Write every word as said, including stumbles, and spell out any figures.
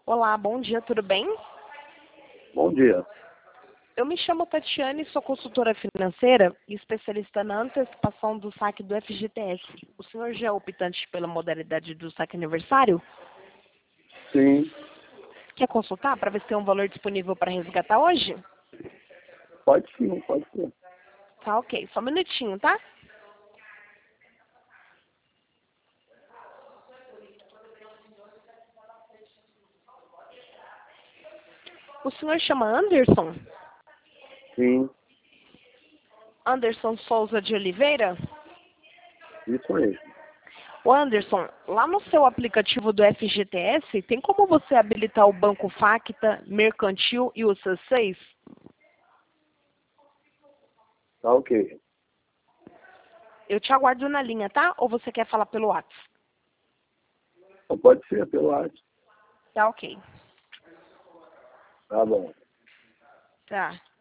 Olá, bom dia, tudo bem? Bom dia. Eu me chamo Tatiane, sou consultora financeira e especialista na antecipação do saque do F G T S. O senhor já é optante pela modalidade do saque aniversário? Sim, Quer consultar para ver se tem um valor disponível para resgatar hoje? pode sim, pode ser. Tá, ok. Só um minutinho, tá? O senhor chama Anderson? Sim, Anderson Souza de Oliveira? isso mesmo. O Anderson, lá no seu aplicativo do F G T S, tem como você habilitar o Banco Facta, Mercantil e o C seis? Tá ok. Eu te aguardo na linha, tá? Ou você quer falar pelo WhatsApp? Então pode ser pelo WhatsApp. Tá, ok. Tá bom. Tá.